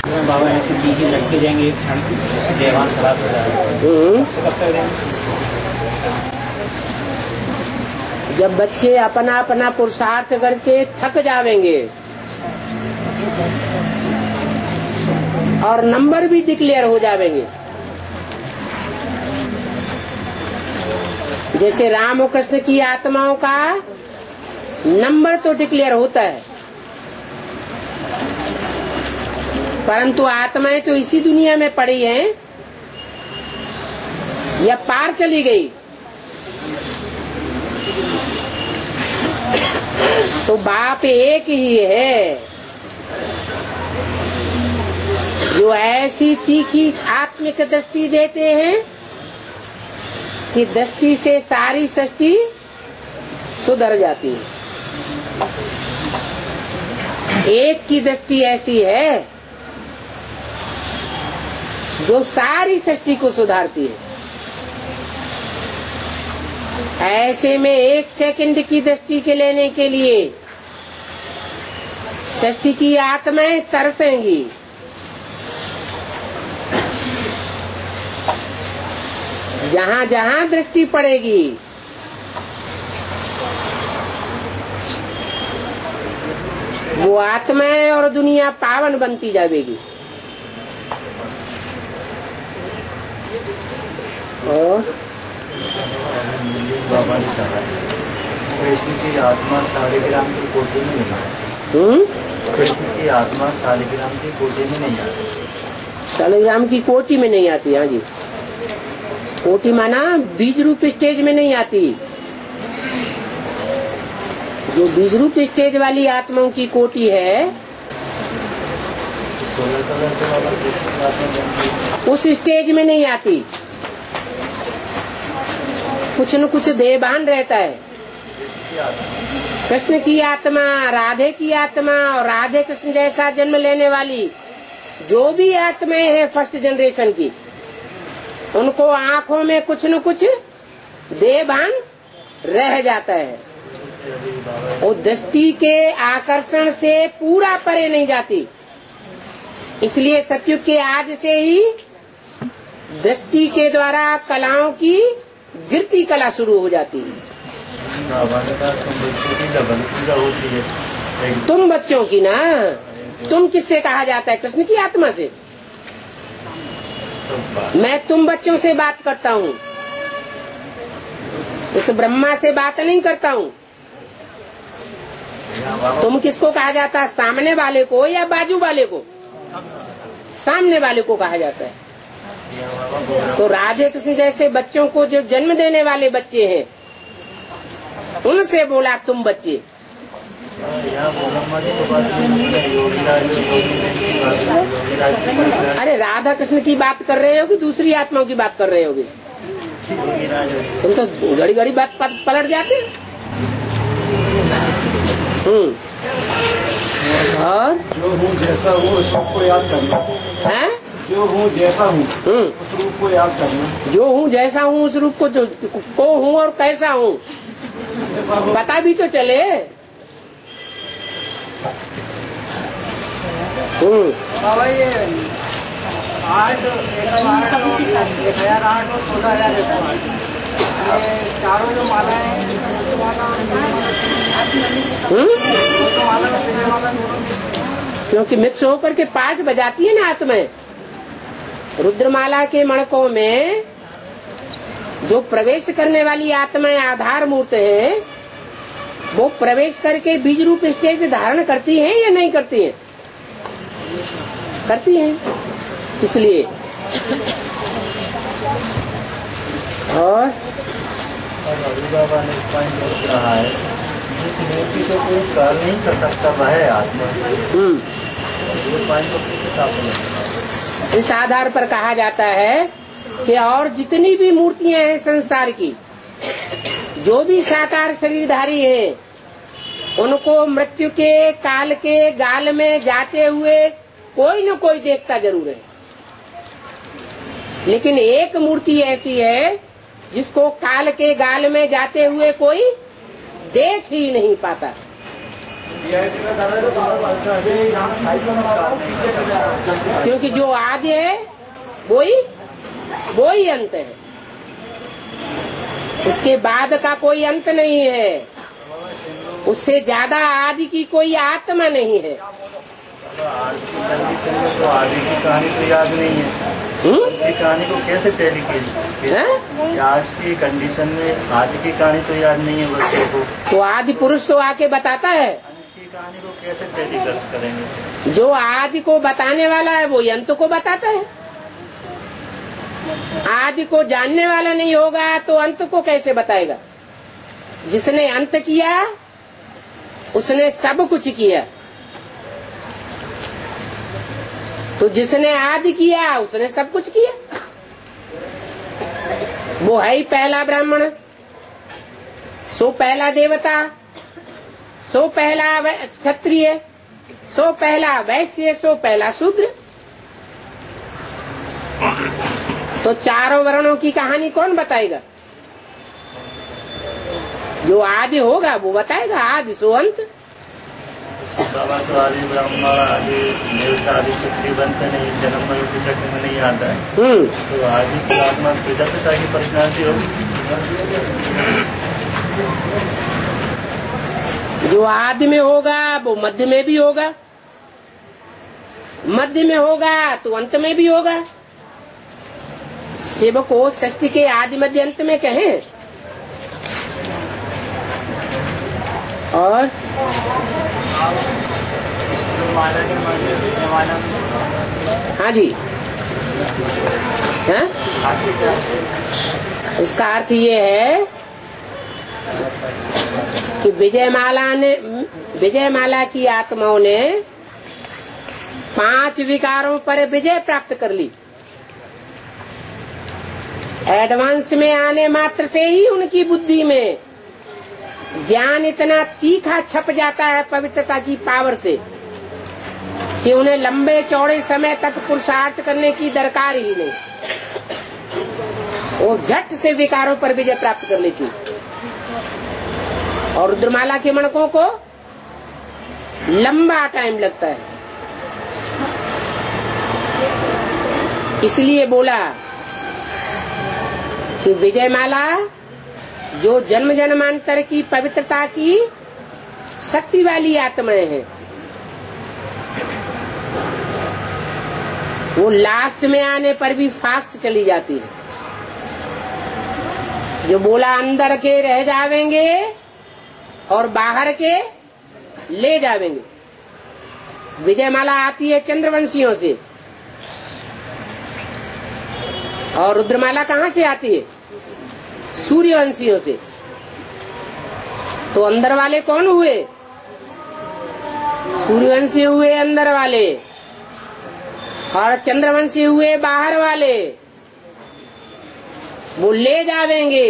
बाबा ऐसे चीजें लटके जाएंगे, देवान खराब हो जाएगा। जब बच्चे अपना अपना पुरुषार्थ करके थक जावेंगे और नंबर भी डिक्लेयर हो जावेंगे, जैसे राम और कृष्ण की आत्माओं का नंबर तो डिक्लेयर होता है, परंतु आत्माएं तो इसी दुनिया में पड़ी हैं या पार चली गई। तो बाप एक ही है जो ऐसी तीखी आत्मिक दृष्टि देते हैं कि दृष्टि से सारी सृष्टि सुधर जाती है। एक की दृष्टि ऐसी है जो सारी सृष्टि को सुधारती है। ऐसे में एक सेकंड की दृष्टि के लेने के लिए सृष्टि की आत्माएं तरसेंगी। जहाँ जहाँ दृष्टि पड़ेगी वो आत्माएं और दुनिया पावन बनती जाएगी। और बाबा ने कहा कृष्ण की आत्मा शालिग्राम की कोटि में नहीं आती। कृष्ण की आत्मा शालिग्राम की कोटि में नहीं आती। शालिग्राम की कोटि में नहीं आती। हाँ जी, कोटि माना बीज रूप स्टेज में नहीं आती। जो बीज रूप स्टेज वाली आत्माओं की कोटि है उस स्टेज में नहीं आती। कुछ न कुछ देहभान रहता है। कृष्ण की आत्मा, राधे की आत्मा और राधे कृष्ण जैसा जन्म लेने वाली जो भी आत्माएं हैं फर्स्ट जनरेशन की, उनको आंखों में कुछ न कुछ देहभान रह जाता है। वो दृष्टि के आकर्षण से पूरा परे नहीं जाती। इसलिए सतयुग के आज से ही दृष्टि के द्वारा कलाओं की गिरती कला शुरू हो जाती है। तुम बच्चों की ना, तुम किससे कहा जाता है? कृष्ण की आत्मा से। मैं तुम बच्चों से बात करता हूँ, इस ब्रह्मा से बात नहीं करता हूँ। तुम किसको कहा जाता है? सामने वाले को या बाजू वाले को? सामने वाले को कहा जाता है। तो राधे कृष्ण जैसे बच्चों को जो जन्म देने वाले बच्चे हैं उनसे बोला तुम बच्चे। अरे राधा कृष्ण की बात कर रहे हो कि दूसरी आत्माओं की बात कर रहे होगे? तुम तो घड़ी घड़ी बात पलट जाते। और जो हूँ जैसा हूँ उस रूप को याद करना है। जो हूँ जैसा हूँ उस रूप को याद करना। जो हूँ जैसा हूँ उस रूप को हूँ और कैसा हूँ पता भी तो चले। बाबा ये 8, 108 और 16,000 ये चारों जो माला है क्योंकि मिक्स होकर के पाठ बजाती है ना आत्माएं। रुद्रमाला के मणकों में जो प्रवेश करने वाली आत्माएं आधार मूर्त है वो प्रवेश करके बीज रूप स्टेज धारण करती हैं या नहीं करती हैं? करती हैं। इसलिए और बाबा ने कहा है जिस मूर्ति को कोई कर नहीं कर सकता वह है आत्मा। इस आधार पर कहा जाता है कि और जितनी भी मूर्तियां हैं संसार की, जो भी साकार शरीरधारी हैं, उनको मृत्यु के काल के गाल में जाते हुए कोई न कोई देखता जरूर है। लेकिन एक मूर्ति ऐसी है जिसको काल के गाल में जाते हुए कोई देख ही नहीं पाता। क्योंकि जो आदि है वो ही अंत है, उसके बाद का कोई अंत नहीं है, उससे ज्यादा आदि की कोई आत्मा नहीं है। आज की कंडीशन में तो आदि की कहानी तो याद नहीं है, की कहानी को कैसे टैली की? आज की कंडीशन में आदि की कहानी तो याद नहीं है बच्चों को, तो आदि पुरुष तो आके बताता है, की कहानी को कैसे टेलीकास्ट करेंगे? जो आदि को बताने वाला है वो अंत को बताता है। आदि को जानने वाला नहीं होगा तो अंत को कैसे बताएगा? जिसने अंत किया उसने सब कुछ किया, तो जिसने आदि किया उसने सब कुछ किया। वो है ही पहला ब्राह्मण, सो पहला देवता, सो पहला क्षत्रिय, सो पहला वैश्य, सो पहला शूद्र। तो चारों वर्णों की कहानी कौन बताएगा? जो आदि होगा वो बताएगा, आदि सो अंत। बाबा तो आदि ब्राह्मण आदि देवता आदि क्षत्रिय बनते नहीं, जन्म मृत्यु के चक्र में नहीं आता है। तो आदि की आत्मा प्रजापिता की पर्सनालिटी होगी। जो आदि में होगा वो मध्य में भी होगा, मध्य में होगा तो अंत में भी होगा। शिव को सृष्टि के आदि मध्य अंत में कहें। और हाँ जी, हाँ? इसका अर्थ ये है कि विजयमाला की आत्माओं ने 5 विकारों पर विजय प्राप्त कर ली। एडवांस में आने मात्र से ही उनकी बुद्धि में ज्ञान इतना तीखा छप जाता है पवित्रता की पावर से कि उन्हें लंबे चौड़े समय तक पुरुषार्थ करने की दरकार ही नहीं, वो झट से विकारों पर विजय प्राप्त कर लेती। और रुद्रमाला के मणकों को लंबा टाइम लगता है। इसलिए बोला कि विजयमाला जो जन्म जन्मांतर की पवित्रता की शक्ति वाली आत्माएं हैं, वो लास्ट में आने पर भी फास्ट चली जाती है। जो बोला अंदर के रह जावेंगे और बाहर के ले जावेंगे। विजयमाला आती है चंद्रवंशियों से, और रुद्रमाला कहाँ से आती है? सूर्यवंशियों से। तो अंदर वाले कौन हुए? सूर्यवंशी हुए अंदर वाले, और चंद्रवंशी हुए बाहर वाले। वो ले जावेंगे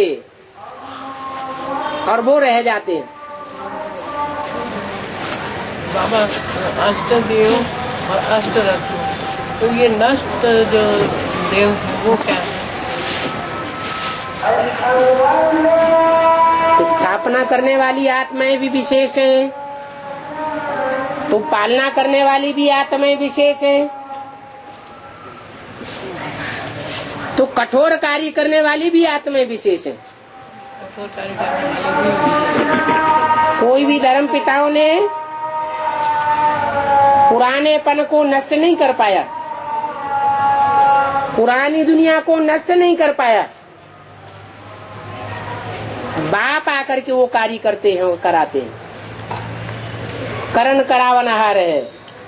और वो रह जाते हैं। बाबा अष्ट देव और अष्ट रत्न, तो ये नष्ट जो देव वो क्या है? स्थापना करने वाली आत्माएं भी विशेष हैं, तो पालना करने वाली भी आत्माएं विशेष हैं, तो कठोर कार्य करने वाली भी आत्माएं विशेष हैं। कोई भी धर्म पिताओं ने पुरानेपन को नष्ट नहीं कर पाया, पुरानी दुनिया को नष्ट नहीं कर पाया। बाप आकर के वो कार्य करते हैं, वो कराते हैं, करण करावनहार है।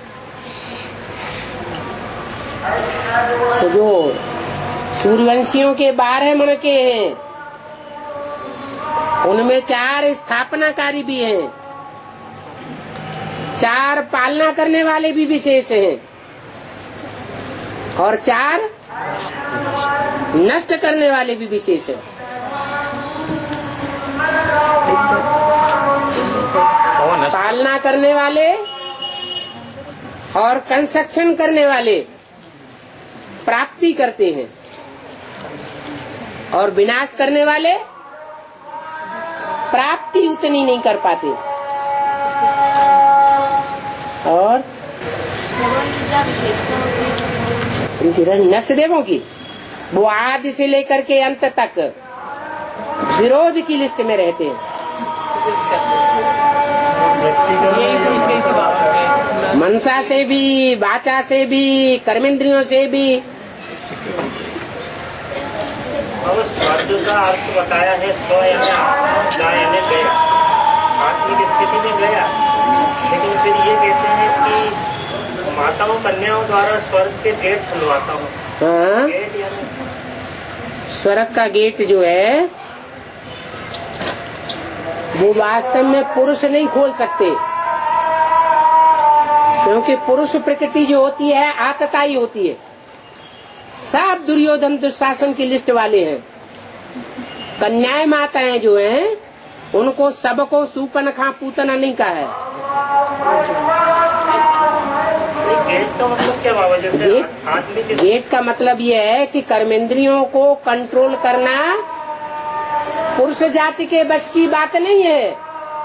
तो जो सूर्यवंशियों के 12 मणके हैं, उनमें 4 स्थापनाकारी भी हैं, 4 पालना करने वाले भी विशेष हैं, और 4 नष्ट करने वाले भी विशेष हैं। पालना करने वाले और कंस्ट्रक्शन करने वाले प्राप्ति करते हैं, और विनाश करने वाले प्राप्ति उतनी नहीं कर पाते। और उनकी नष्ट देवों की वो आदि से लेकर के अंत तक विरोध की लिस्ट में रहते हैं। मनसा से भी, वाचा से भी, कर्मेंद्रियों से भी। अब स्वर्ग का अर्थ बताया है स्व यानी गया, आत्मिक स्थिति में गया, लेकिन फिर ये कहते हैं कि माताओं कन्याओं द्वारा स्वर्ग के गेट खुलवाता हूँ। हाँ? गेट यानी स्वर्ग का गेट जो है वो वास्तव में पुरुष नहीं खोल सकते, क्योंकि पुरुष प्रकृति जो होती है आतताई होती है। सब दुर्योधन दुशासन की लिस्ट वाले हैं। कन्याएं माताएं जो हैं उनको सबको सूपनखा पूतना नहीं कहा है। गेट का मतलब क्या बाबा? जैसे गेट का मतलब ये है कि कर्मेंद्रियों को कंट्रोल करना पुरुष जाति के बस की बात नहीं है।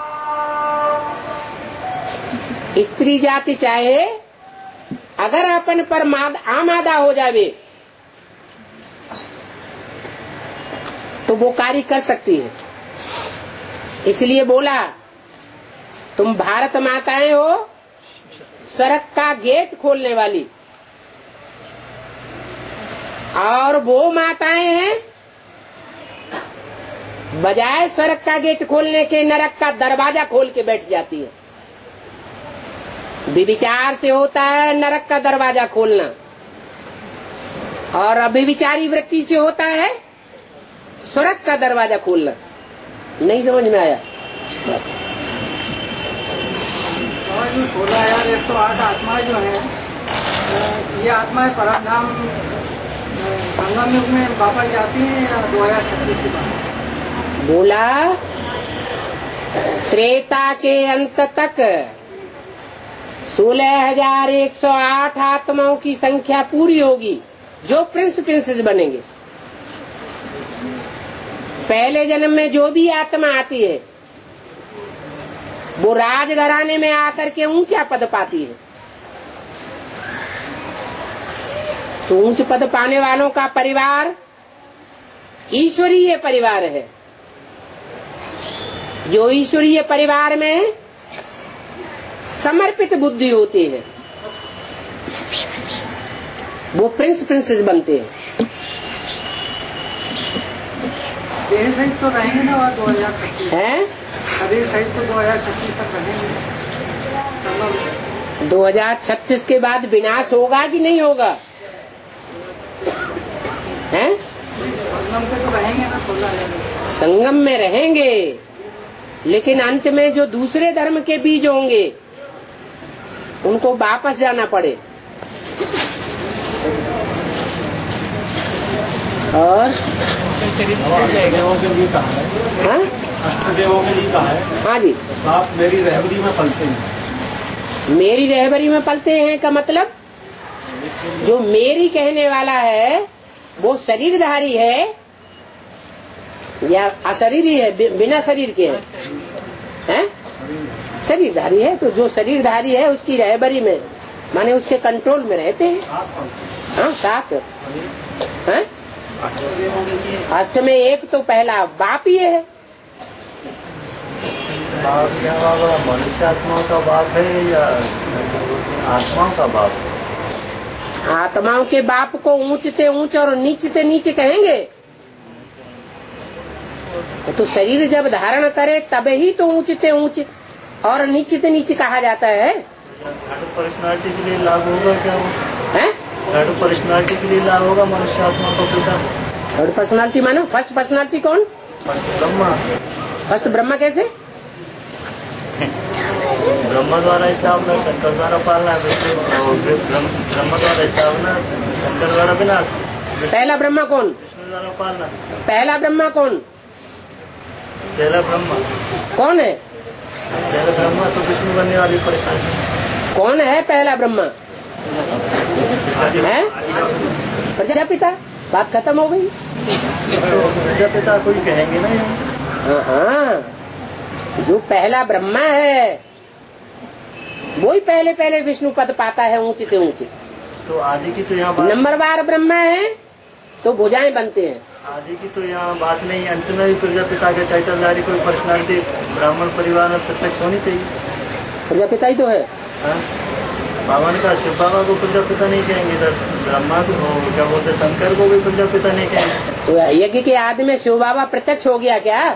स्त्री जाति चाहे अगर अपन पर आमादा हो जावे तो वो कार्य कर सकती है। इसलिए बोला तुम भारत माताएं हो स्वर्ग का गेट खोलने वाली, और वो माताएं हैं बजाय स्वर्ग का गेट खोलने के नरक का दरवाजा खोल के बैठ जाती है। विविचार से होता है नरक का दरवाजा खोलना, और अभिविचारी वृत्ति से होता है स्वर्ग का दरवाजा खोलना। नहीं समझ में आया? और जो 16,108 आत्माएं जो है, ये आत्माएं परमधाम संगम युग में वापस जाती हैं या 2036 के बाद? बोला त्रेता के अंत तक 16,108 आत्माओं की संख्या पूरी होगी जो प्रिंसेस बनेंगे। पहले जन्म में जो भी आत्मा आती है वो राजघराने में आकर के ऊंचा पद पाती है। तो ऊंच पद पाने वालों का परिवार ईश्वरीय परिवार है। जो ईश्वरीय परिवार में समर्पित बुद्धि होती है वो प्रिंसेस बनते हैं। देह सहित तो रहेंगे ना, और 2036 हैं? शरीर सहित तो 2036 तक रहेंगे। 2036 के बाद विनाश होगा कि नहीं होगा? हैं? संगम पे तो रहेंगे ना, 16,000। संगम में रहेंगे, लेकिन अंत में जो दूसरे धर्म के बीज होंगे उनको वापस जाना पड़े। और अष्टदेवों के लिए कहा है। हाँ? अष्टदेवों के लिए कहा है। हाँ जी। साथ मेरी रहबरी में पलते हैं। मेरी रहबरी में पलते हैं का मतलब जो मेरी कहने वाला है वो शरीरधारी है या अशरीरी है, बिना शरीर के है? शरीरधारी है। तो जो शरीरधारी है उसकी रहबरी में माने उसके कंट्रोल में रहते हैं। हाँ, साथ है। अष्ट में एक तो पहला बाप ही है। बाप क्या बाबा? मनुष्य आत्माओं का बाप है या आत्माओं का बाप? आत्माओं के बाप को ऊंचते ऊंच और नीचते नीच कहेंगे। तो शरीर जब धारण करे तब ही तो ऊंचते ऊंच और नीचते नीच कहा जाता है। थर्ड पर्सनालिटी के लिए लागू होगा क्या? है? थर्ड पर्सनालिटी के लिए लागू होगा मनुष्य आत्मा को पिता? थर्ड पर्सनालिटी मानो फर्स्ट पर्सनालिटी कौन? ब्रह्मा। फर्स्ट ब्रह्मा कैसे? ब्रह्मा द्वारा स्थापना, शंकर द्वारा पालना, ब्रह्मा द्वारा स्थापना, शंकर द्वारा विनाश। पहला ब्रह्मा कौन? विष्णु द्वारा पालना। पहला ब्रह्मा कौन? पहला ब्रह्मा कौन है? पहला ब्रह्मा तो विष्णु बनने वाली परेशानी। कौन है पहला ब्रह्मा? है प्रजापिता। बात खत्म हो गई। प्रजापिता कोई कहेंगे ना। हाँ, जो पहला ब्रह्मा है वो ही पहले पहले विष्णु पद पाता है ऊंचे से ऊंचे। तो आदि की तो यहाँ बात नंबरवार ब्रह्मा है तो भुजाएं बनते हैं। आदि की तो यहाँ बात नहीं है। अंत में भी प्रजापिता के टाइटलधारी कोई पर्सनालिटी ब्राह्मण परिवार में प्रत्यक्ष होनी चाहिए। प्रजापिता ही तो है। हाँ? बाबा ने कहा शिव बाबा को प्रजापिता नहीं कहेंगे, इधर ब्रह्मा को क्या बोलते शंकर को भी प्रजापिता नहीं कहेंगे। तो यज्ञ के आदि में शिव बाबा प्रत्यक्ष हो गया क्या?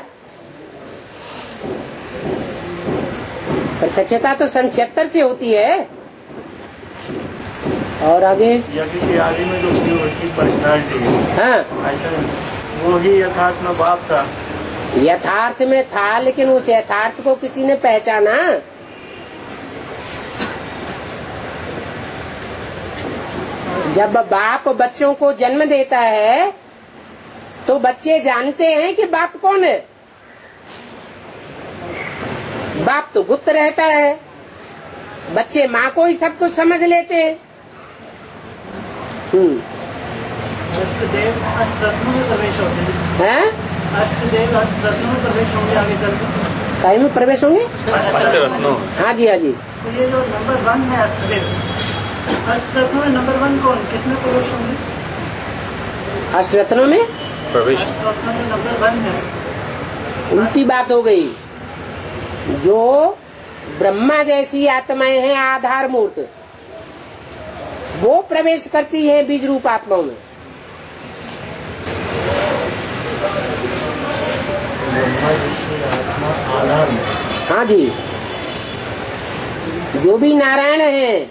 प्रत्यक्षता तो सन 76 से होती है। और आगे यज्ञ के आदि में जो शिव की पर्सनालिटी है, हाँ ऐसा वो ही यथार्थ में बाप था। यथार्थ में था, लेकिन उस यथार्थ को किसी ने पहचाना। जब बाप बच्चों को जन्म देता है तो बच्चे जानते हैं कि बाप कौन है। बाप तो गुप्त रहता है, बच्चे माँ को ही सब कुछ समझ लेते हैं। अष्टदेव अष्टरत्नों में प्रवेश होते हैं। अष्टदेव अष्टरत्नों में प्रवेश होंगे आगे चलकर। कहीं में प्रवेश होंगे? अष्टरत्नों। हाँ जी, हाँ जी। तो ये जो नंबर 1 है अष्टदेव, अष्टरत्नों में नंबर 1 कौन, किसमें प्रवेश होंगे? अष्टरत्नों में प्रवेश। अष्टरत्नों में नंबर 1 है। उल्टी बात हो गई। जो ब्रह्मा जैसी आत्माएं हैं आधार मूर्त, वो प्रवेश करती हैं बीज रूप आत्माओं में। ब्रह्मा जैसी आत्मा आधार में। हाँ जी, जो भी नारायण हैं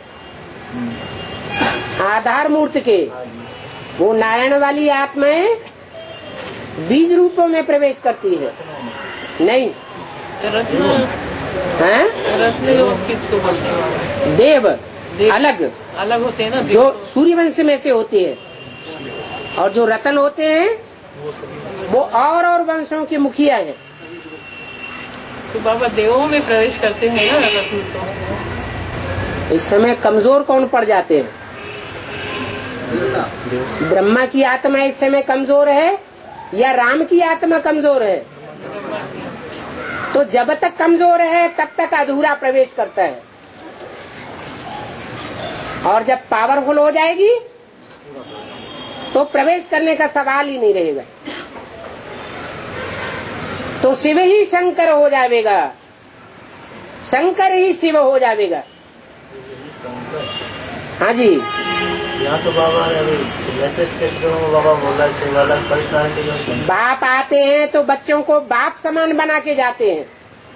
आधार मूर्त के, वो नारायण वाली आत्माएं बीज रूपों में प्रवेश करती है। नहीं रत्न हैं? रत्न लोग किसको बोलते हैं? देव अलग अलग होते हैं ना, जो सूर्यवंश में से होते हैं, और जो रतन होते हैं वो और वंशों के मुखिया हैं। तो बाबा देवों में प्रवेश करते हैं ना रत्न। तो इस समय कमजोर कौन पड़ जाते हैं? ब्रह्मा की आत्मा इस समय कमजोर है या राम की आत्मा कमजोर है? तो जब तक कमजोर है तब तक अधूरा प्रवेश करता है, और जब पावरफुल हो जाएगी तो प्रवेश करने का सवाल ही नहीं रहेगा। तो शिव ही शंकर हो जाएगा, शंकर ही शिव हो जाएगा। हाँ जी, यहाँ तो बाबा ने अभी लेटेस्ट क्षेत्रों में बाबा बोला शिव अलग पर्सनालिटी जो बाप आते हैं तो बच्चों को बाप समान बना के जाते हैं।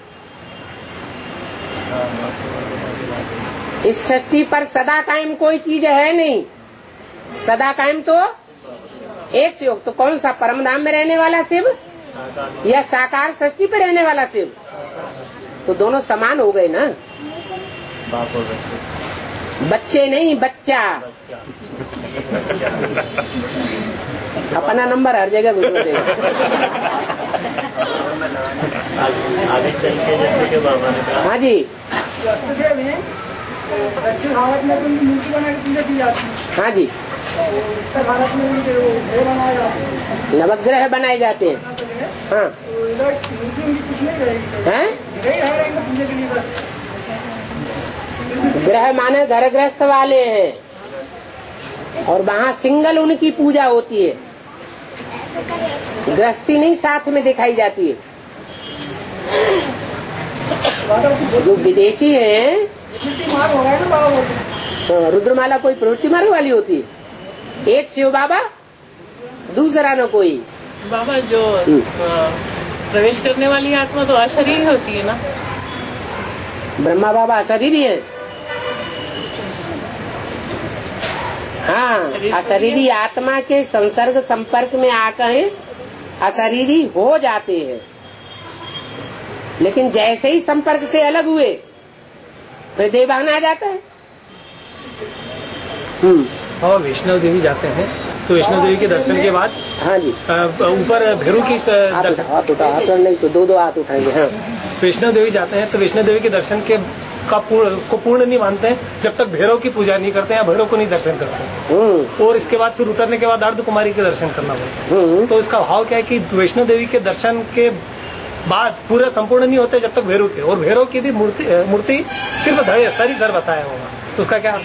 इस सृष्टि पर सदा कायम कोई चीज है नहीं। सदा कायम तो एक से योग। तो कौन सा, परम धाम में रहने वाला शिव या साकार सृष्टि पे रहने वाला शिव? तो दोनों समान हो गए ना। बाप और बच्चे, बच्चे नहीं, बच्चा। अपना नंबर हर जगह घुसो देगा। आगे चल के जैसे के बाबा ने कहा। हाँ जी, दक्षिण भारत में तो मूर्ति बना के पूजा की जाती है। हाँ जी, उत्तर भारत में उनके ग्रह बनाए जाते हैं, नवग्रह बनाए जाते हैं। हाँ, तो इधर मूर्ति उनकी कुछ नहीं रहेगी। हैं? ग्रह है इनका पूजा के लिए बस। ग्रह माने घर गृहस्थ वाले हैं, और वहाँ सिंगल उनकी पूजा होती है, गृहस्थी नहीं साथ में दिखाई जाती है। जो विदेशी हैं, मार हो रहा है ना बाबा, रुद्रमाला कोई प्रवृत्ति मार्ग वाली होती है। एक शिव बाबा, दूसरा न कोई। बाबा जो प्रवेश करने वाली आत्मा तो अशरीरी होती है ना। ब्रह्मा बाबा अशरीरी है। हाँ, अशरीरी आत्मा के संसर्ग संपर्क में आकर अशरीरी हो जाते हैं, लेकिन जैसे ही संपर्क से अलग हुए फिर देवान आ जाता है। और वैष्णव देवी जाते हैं तो वैष्णव देवी के दर्शन के बाद हाँ जी, ऊपर भैरू की हाथ उठा, हाथ नहीं तो दो हाथ उठाएंगे। हाँ, वैष्णव देवी जाते हैं तो वैष्णव देवी के दर्शन को पूर्ण नहीं मानते हैं जब तक भैरव की पूजा नहीं करते हैं, भैरव को नहीं दर्शन करते। और इसके बाद फिर उतरने के बाद अर्ध कुमारी के दर्शन करना पड़ता है। तो इसका भाव क्या है कि वैष्णव देवी के दर्शन के बात पूरा संपूर्ण नहीं होते जब तक भैरव के, और भैरव की भी मूर्ति सिर्फ धड़े सर ही सर बताया होगा, तो उसका क्या?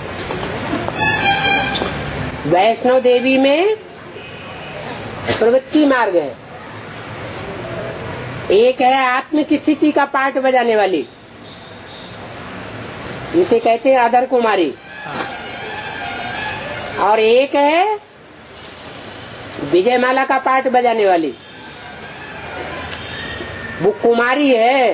वैष्णव देवी में प्रवृत्ति मार्ग है, एक है आत्म की स्थिति का पाठ बजाने वाली, इसे कहते हैं अधर कुमारी, और एक है विजयमाला का पाठ बजाने वाली, वो कुमारी है,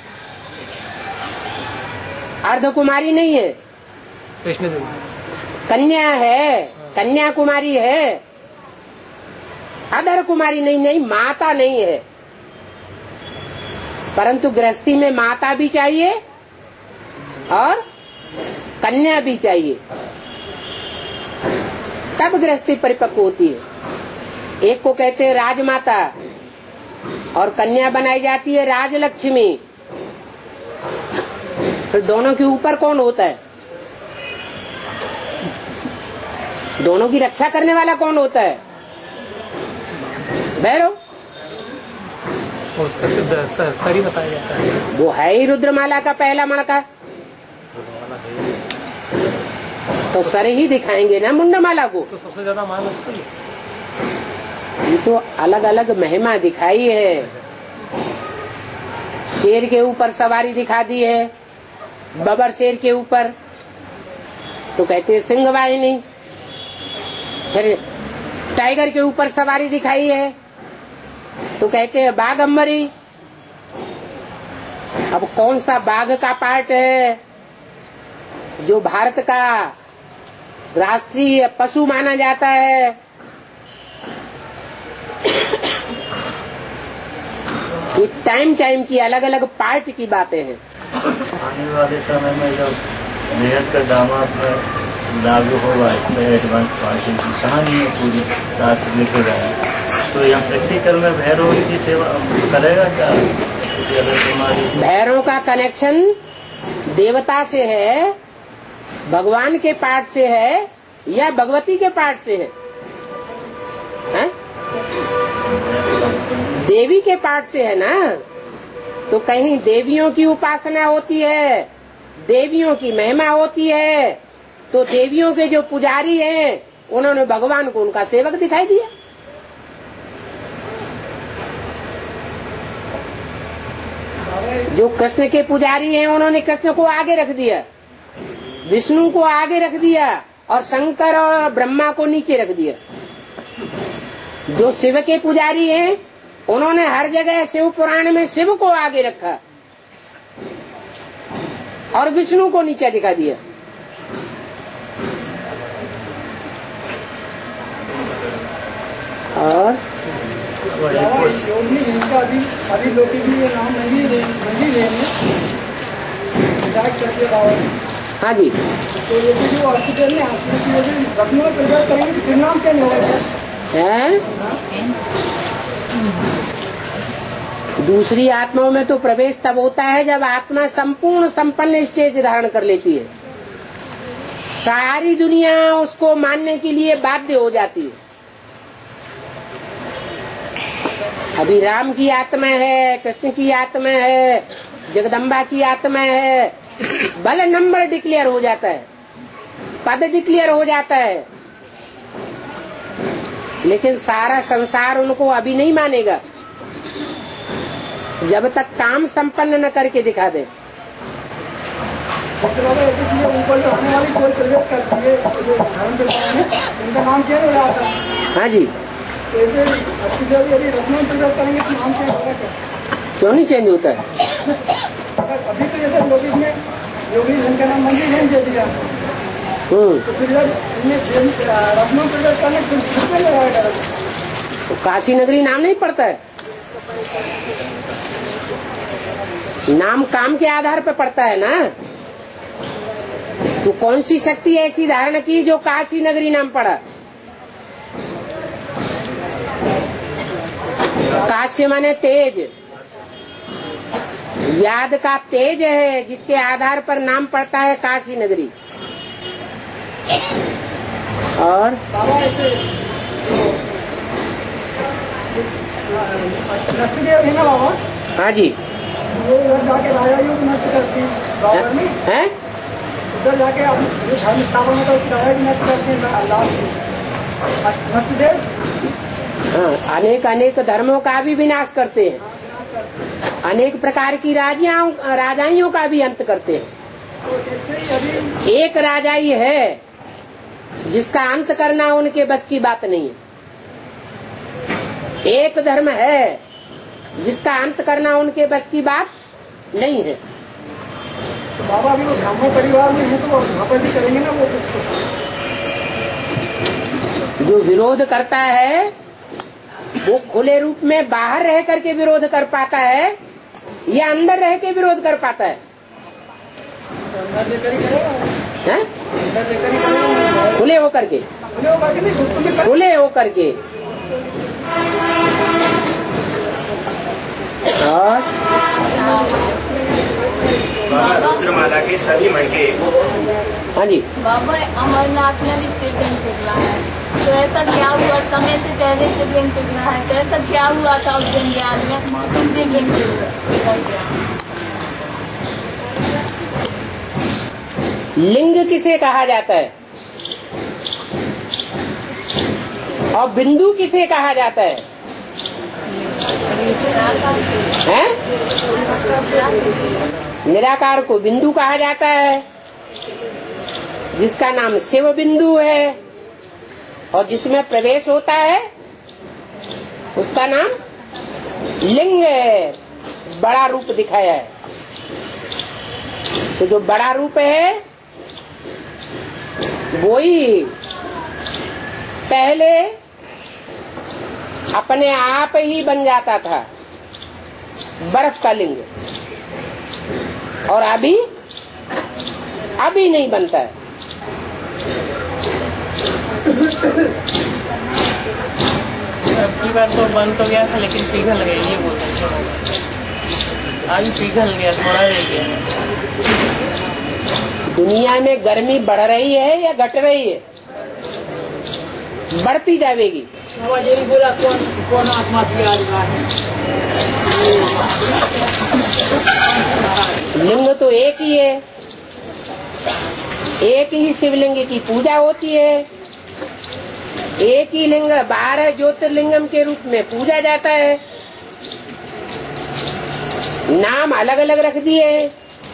अर्ध कुमारी नहीं है, कृष्ण देवी कन्या है, कन्या कुमारी है, अधर कुमारी नहीं, माता नहीं है। परंतु गृहस्थी में माता भी चाहिए और कन्या भी चाहिए, तब गृहस्थी परिपक्व होती है। एक को कहते हैं राजमाता और कन्या बनाई जाती है राजलक्ष्मी। फिर दोनों के ऊपर कौन होता है? दोनों की रक्षा करने वाला कौन होता है? भैरव। उसका सिद्ध सर ही बताया जाता है, वो है ही रुद्रमाला का पहला मणका, तो सर ही दिखाएंगे ना मुंडमाला को। तो सबसे ज्यादा मान उसका ये तो अलग अलग महिमा दिखाई है। शेर के ऊपर सवारी दिखा दी है, बबर शेर के ऊपर, तो कहते हैं सिंह वाहिनी। फिर टाइगर के ऊपर सवारी दिखाई है तो कहते हैं बाघ अम्बरी। अब कौन सा बाघ का पार्ट है जो भारत का राष्ट्रीय पशु माना जाता है? ये टाइम टाइम की अलग अलग पार्ट की बातें हैं। आने वाले समय में जब नियत का दामाद लागू होगा, इसमें एडवांस पार्टी की कहानी है पूरी साथ लिखे जाए, तो यहाँ प्रैक्टिकल में भैरव की सेवा करेगा क्या? भैरव का कनेक्शन देवता से है, भगवान के पाठ से है या भगवती के पाठ से है? देवी के पाठ से है ना। तो कहीं देवियों की उपासना होती है, देवियों की महिमा होती है, तो देवियों के जो पुजारी हैं उन्होंने भगवान को उनका सेवक दिखाई दिया। जो कृष्ण के पुजारी हैं उन्होंने कृष्ण को आगे रख दिया, विष्णु को आगे रख दिया और शंकर और ब्रह्मा को नीचे रख दिया। जो शिव के पुजारी हैं उन्होंने हर जगह शिव पुराण में शिव को आगे रखा और विष्णु को नीचे दिखा दिया। और योगी इनका अभी लोग भी ये नाम नहीं लेंगे हाँ जी। तो ये जो हॉस्पिटल में रखने में प्रवेश करेंगे तो फिर नाम चेंज होगा है? दूसरी आत्माओं में तो प्रवेश तब होता है जब आत्मा संपूर्ण संपन्न स्टेज धारण कर लेती है, सारी दुनिया उसको मानने के लिए बाध्य हो जाती है। अभी राम की आत्मा है, कृष्ण की आत्मा है, जगदम्बा की आत्मा है, भले नंबर डिक्लेयर हो जाता है, पद डिक्लेयर हो जाता है, लेकिन सारा संसार उनको अभी नहीं मानेगा जब तक काम संपन्न न करके दिखा दे। हाँ जी। क्यों नहीं चेंज होता है? अभी तो जैसे लोग इसमें योगी का नाम मंदिर नहीं दे दिया, तो फिर रत्नों प्रवेश करने तो काशी नगरी नाम नहीं पड़ता है, नाम काम के आधार पर पड़ता है ना। तो कौन सी शक्ति ऐसी धारण की जो काशी नगरी नाम पड़ा? काशी माने तेज, याद का तेज है जिसके आधार पर नाम पड़ता है काशी नगरी। और नष्टदेव है ना बाबा? हाँ जी। वो उधर जाके राजा जी को नष्ट करते हैं बाबा नहीं हैं? उधर जाके अब धर्म स्थापन होता है राजा जी नष्ट करते हैं अल्लाह नष्टदेव। हाँ, अनेक अनेक धर्मों का भी विनाश करते हैं, अनेक प्रकार की राजाइयों का भी अंत करते हैं। एक राजाई है जिसका अंत करना उनके बस की बात नहीं है। एक धर्म है जिसका अंत करना उनके बस की बात नहीं है। तो बाबा अभी वो ब्राह्मण परिवार में है तो वो वहाँ पर भी करेंगे ना वो। जो विरोध करता है वो खुले रूप में बाहर रह करके विरोध कर पाता है या अंदर रह के विरोध कर पाता है? खुले होकर के, खुले होकर के। और रुद्रमाला के सभी मणके। हाँ जी बाबा, अमरनाथ में भी शिवलिंग पिघला है, तो ऐसा क्या हुआ? समय से पहले शिवलिंग पिघला है, तो ऐसा क्या हुआ था उस जंजाल में शिवलिंग पिघला? लिंग किसे कहा जाता है और बिंदु किसे कहा जाता है? हैं? निराकार को बिंदु कहा जाता है, जिसका नाम शिव बिंदु है, और जिसमें प्रवेश होता है उसका नाम लिंग है। बड़ा रूप दिखाया है, तो जो बड़ा रूप है वो ही पहले अपने आप ही बन जाता था बर्फ का लिंग, और अभी नहीं बनता है। अबकी बार तो बन तो गया था लेकिन पिघल गया, ये बोल रहे आज पिघल गया, थोड़ा रह गया। दुनिया में गर्मी बढ़ रही है या घट रही है? बढ़ती जाएगी। यही बोला कौन आत्मा की आत्मा है? लिंग तो एक ही है, एक ही शिवलिंग की पूजा होती है, एक ही लिंग 12 ज्योतिर्लिंगम के रूप में पूजा जाता है। नाम अलग अलग रख दिए हैं।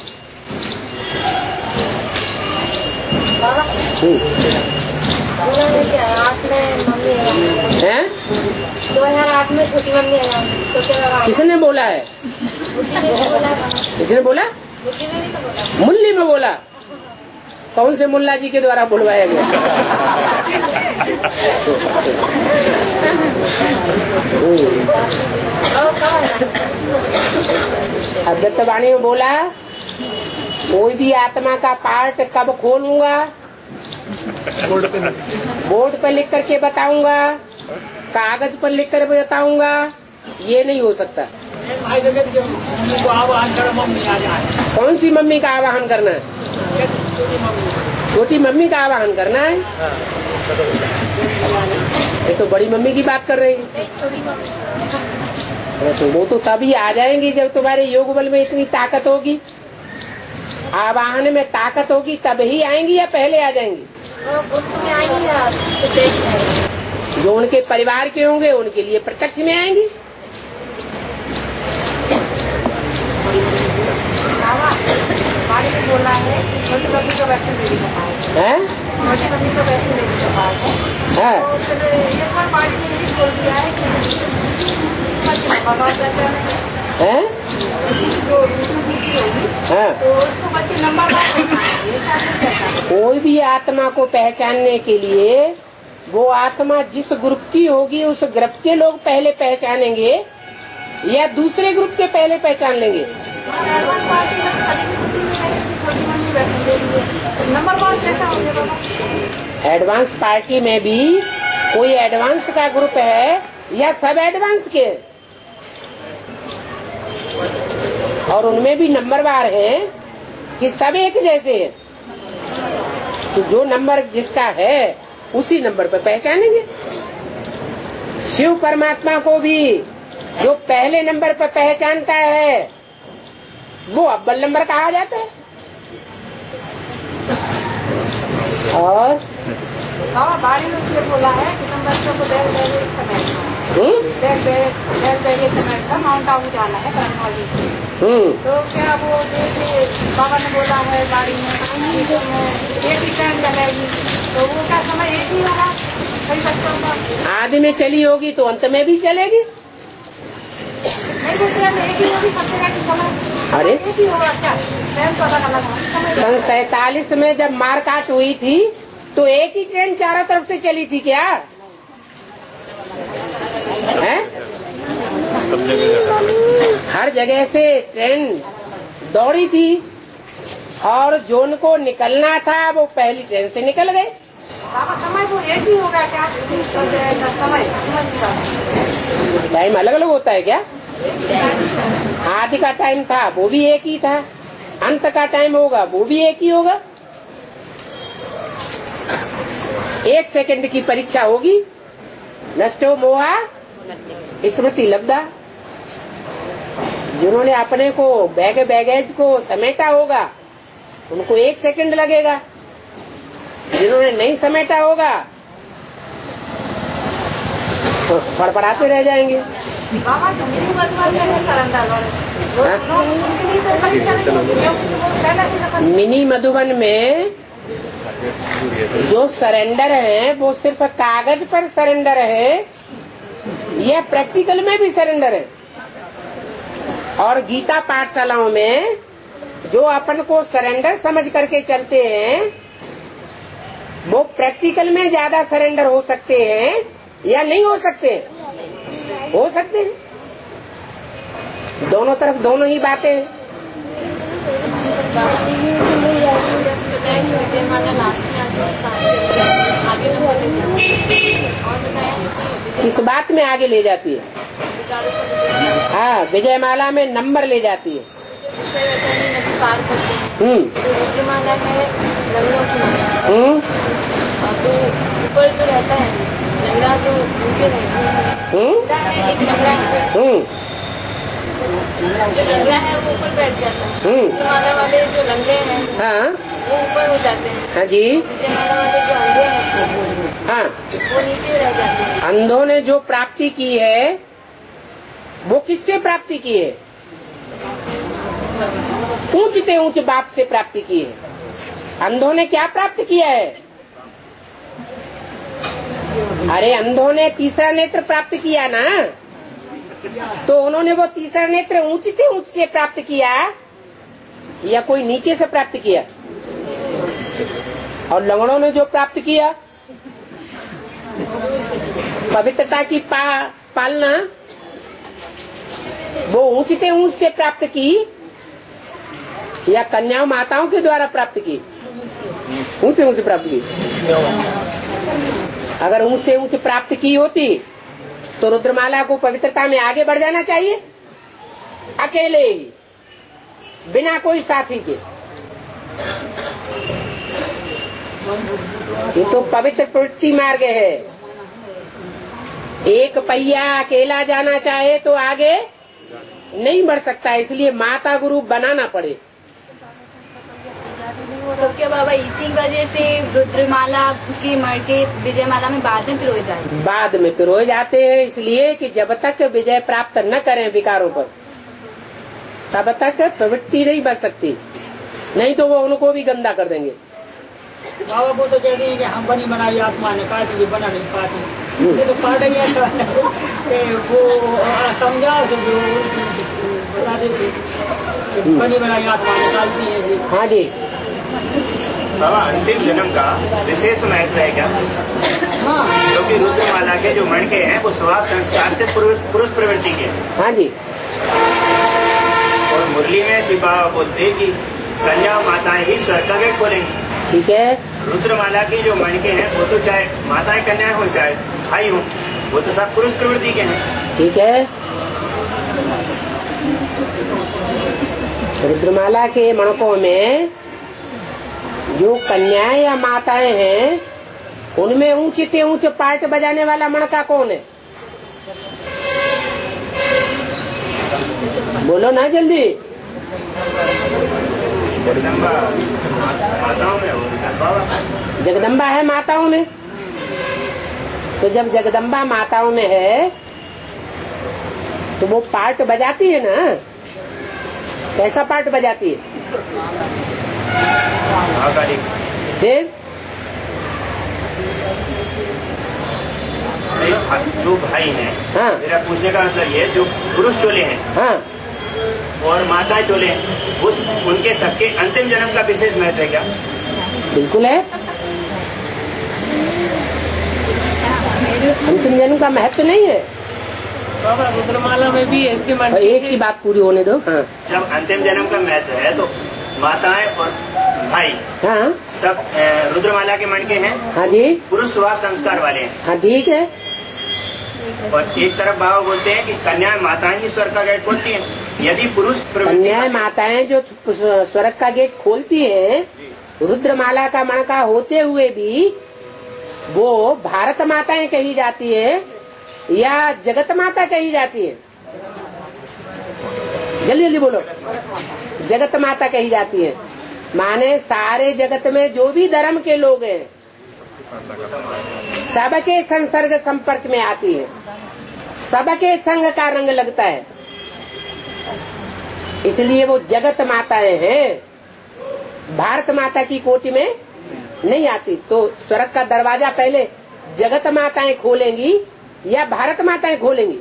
2008 में छोटी मम्मी है, तो क्या किसने बोला है? किसने बोला? मुल्ली में बोला। कौन से मुल्ला जी के द्वारा बुलवाया गया? अद्वैत वाणी में बोला, कोई भी आत्मा का पार्ट कब खोलूंगा? बोर्ड पर लिख करके बताऊंगा, कागज पर लिख कर बताऊंगा, ये नहीं हो सकता। कौन सी मम्मी का आवाहन करना है? छोटी मम्मी का आवाहन करना है। ये तो बड़ी मम्मी की बात कर रही है। तो वो तो तभी आ जाएंगी जब तुम्हारे योग बल में इतनी ताकत होगी, आवाहन में ताकत होगी, तब ही आएंगी या पहले आ जाएंगी? जो उनके परिवार के होंगे उनके लिए प्रत्यक्ष में आएंगी। बोला है छोटी मम्मी को वैसे मेरी है, छोटी मम्मी को वैसे मेरी है, एक बार पार्टी ने भी बोल दिया है कि तो उसको बच्चे नंबर कोई भी आत्मा को पहचानने के लिए वो आत्मा जिस ग्रुप की होगी उस ग्रुप के लोग पहले पहचानेंगे या दूसरे ग्रुप के पहले पहचान लेंगे? एडवांस पार्टी में भी कोई एडवांस का ग्रुप है या सब एडवांस के, और उनमें भी नंबरवार है कि सब एक जैसे है। तो जो नंबर जिसका है उसी नंबर पर पहचानेंगे। शिव परमात्मा को भी जो पहले नंबर पर पहचानता है वो अव्वल नंबर कहा जाता है। और बाड़ी में इसलिए बोला है कि तुम बच्चों को बैग समय था माउंट आबू जाना है करमवाली तो क्या वो जैसे बाबा ने बोला है गाड़ी में एक ही ट्रेन चलेगी तो वो क्या समय एक ही होगा कई बच्चों का आदि में चली होगी तो अंत में भी चलेगी। नहीं वो ट्रेन एक ही होगी सबसे की समय अरे एक ही होगा क्या ट्रेन तो अलग अलग होगी। सन 47 में जब मारकाट हुई थी तो एक ही ट्रेन चारों तरफ से चली थी क्या है? हर जगह से ट्रेन दौड़ी थी और जो उनको निकलना था वो पहली ट्रेन से निकल गए। समय वो एक ही होगा क्या समय टाइम अलग अलग होता है क्या? आदि का टाइम था वो भी एक ही था, अंत का टाइम होगा वो भी एक ही होगा। 1 सेकंड की परीक्षा होगी। नष्टो मोहा स्मृति लब्धा। जिन्होंने अपने को बैगेज को समेटा होगा उनको 1 सेकंड लगेगा, जिन्होंने नहीं समेटा होगा तो फड़फड़ाते रह जाएंगे। मिनी मधुबन में जो सरेंडर है वो सिर्फ कागज पर सरेंडर है या प्रैक्टिकल में भी सरेंडर है। और गीता पाठशालाओं में जो अपन को सरेंडर समझ करके चलते हैं वो प्रैक्टिकल में ज्यादा सरेंडर हो सकते हैं या नहीं हो सकते? हो सकते हैं। दोनों तरफ दोनों ही बातें। इस बात में आगे ले जाती है। हाँ, विजयमाला में नंबर ले जाती है। तो ऊपर जो रहता है लंगड़ा जो नीचे रहता है एक लंगड़ा है जो लंगड़ा है वो ऊपर बैठ जाता है। विजयमाला वाले जो लंगड़े हैं हाँ वो ऊपर हो जाते हैं। हाँ जी। विजयमाला वाले जो अंधे हैं हाँ वो नीचे रह जाते हैं। अंधों ने जो प्राप्ति की है वो किससे प्राप्ति की है? ऊंचते ऊंच बाप से प्राप्ति की है। अंधों ने क्या प्राप्त किया है? अरे अंधों ने तीसरा नेत्र प्राप्त किया ना, तो उन्होंने वो तीसरा नेत्र ऊंचते ऊंच से प्राप्त किया या कोई नीचे से प्राप्त किया? और लंगड़ों ने जो प्राप्त किया पवित्रता की पालना वो ऊंचते ऊंच से प्राप्त की या कन्याओं माताओं के द्वारा प्राप्त की? ऊंच से ऊंच प्राप्त की। अगर ऊंच से ऊंच प्राप्त की होती तो रुद्रमाला को पवित्रता में आगे बढ़ जाना चाहिए, अकेले ही, बिना कोई साथी के। ये तो पवित्र प्रवृत्ति मार्ग है। एक पहिया अकेला जाना चाहे तो आगे नहीं बढ़ सकता, इसलिए माता गुरु बनाना पड़े। तो क्या बाबा इसी वजह से रुद्रमाला की मर के विजयमाला में बाद में पिरोए जाते हैं? बाद में पिरोए जाते हैं इसलिए कि जब तक विजय प्राप्त न करें विकारों पर तब तक प्रवृत्ति नहीं बच सकती, नहीं तो वो उनको भी गंदा कर देंगे। बाबा वो तो कहते हैं कि हम बनी बनाई आत्मा ने काटी, ये बना नहीं पाती, ये तो पाट ही ऐसा वो समझा बता देते बनी बनाई आत्मा निकालती है। हाँ जी। बाबा अंतिम जन्म का विशेष महत्व है क्या? हाँ, क्योंकि रुद्रमाला के जो मणके हैं वो स्वभाव संस्कार से पुरुष प्रवृत्ति के। हाँ जी। और मुरली में शिव बाबा बोलते हैं कि कन्या माताएं ही स्वर्ग का गेट खोलेंगी। ठीक है। रुद्रमाला की जो मणके हैं वो तो चाहे माताएं कन्याएं हो चाहे भाई हो, वो तो सब पुरुष प्रवृत्ति के हैं। ठीक है। रुद्रमाला के मणकों में जो कन्याएं या माताएं हैं उनमें ऊंचे ऊंचे पार्ट बजाने वाला मणका कौन है? बोलो ना जल्दी। जगदम्बा माताओं में हो, जगदम्बा है माताओं में। तो जब जगदम्बा माताओं में है तो वो पार्ट बजाती है ना। कैसा पार्ट बजाती है? फिर जो भाई हैं, हाँ, मेरा पूछने का मतलब ये, जो पुरुष चोले हैं, हाँ, और माताएं चोले हैं, उनके सबके अंतिम जन्म का विशेष महत्व है क्या? बिल्कुल है। अंतिम जन्म का महत्व नहीं है। बाबा रुद्रमाला में भी ऐसे मान एक की बात पूरी होने दो। हाँ, जब अंतिम जन्म का महत्व है तो माताएं और भाई हाँ, सब रुद्रमाला के मन के हैं। हाँ जी, पुरुष स्वभाव संस्कार वाले हैं। हाँ ठीक है। और एक तरफ बाबा बोलते हैं कि कन्याएं माताएं ही स्वर्ग का गेट खोलती हैं। यदि पुरुष कन्याएं माताएं जो स्वर्ग का गेट खोलती हैं, रुद्रमाला का मणका होते हुए भी वो भारत माताएं कही जाती है या जगत माता कही जाती है? जल्दी जल्दी बोलो। जगत माता कही जाती है। माने सारे जगत में जो भी धर्म के लोग हैं सबके संसर्ग संपर्क में आती है, सबके संग का रंग लगता है, इसलिए वो जगत माताएं हैं, भारत माता की कोटि में नहीं आती। तो स्वर्ग का दरवाजा पहले जगत माताएं खोलेंगी या भारत माताएं खोलेंगी?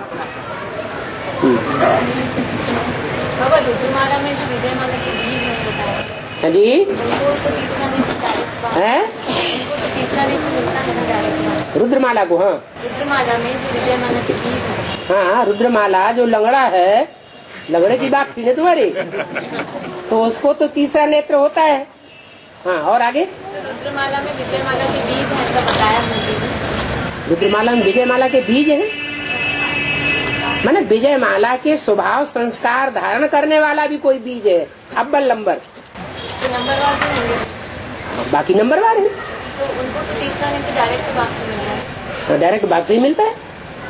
बाबा रुद्रमाला में जो विजय माला के बीज है बताया जी, उनको तो तीसरा नहीं है उनको तो तीसरा नहीं मिलता है डायरेक्ट। रुद्रमाला को। हाँ, रुद्रमाला में जो विजय माला के बीज है, हाँ, रुद्रमाला जो लंगड़ा है, लंगड़े की बात थी ना तुम्हारी, तो उसको तो तीसरा नेत्र होता है। हाँ, और आगे तो रुद्रमाला में विजय माला के बीज है ऐसा बताया मुझे। रुद्रमाला में विजय माला के बीज हैं, माने विजय माला के स्वभाव संस्कार धारण करने वाला भी कोई बीज है, अव्वल नंबर। तो नंबरवार तो नहीं है, बाकी नंबरवार है। तो उनको तो तीसरा नहीं तो डायरेक्ट बाग से मिल रहा है। तो डायरेक्ट बाग से ही मिलता है।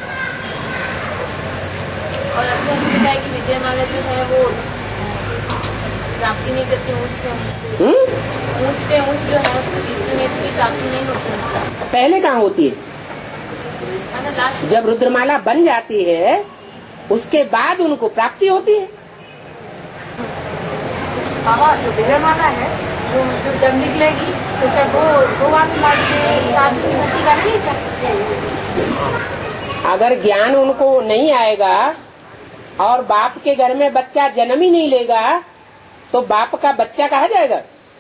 और अभी आपको बताया कि विजय माला जो है वो प्राप्ति नहीं करती ऊंच से ऊंच पे ऊंच जो है तीसरे नेत्र की प्राप्ति नहीं होती। पहले कहाँ होती है? लास्ट जब रुद्रमाला बन जाती है उसके बाद उनको प्राप्ति होती है। बाबा जो विजय माला है वो जब निकलेगी तो क्या वो बात साधु की भक्ति का नहीं क्या? अगर ज्ञान उनको नहीं आएगा और बाप के घर में बच्चा जन्म ही नहीं लेगा तो बाप का बच्चा कहा जाएगा?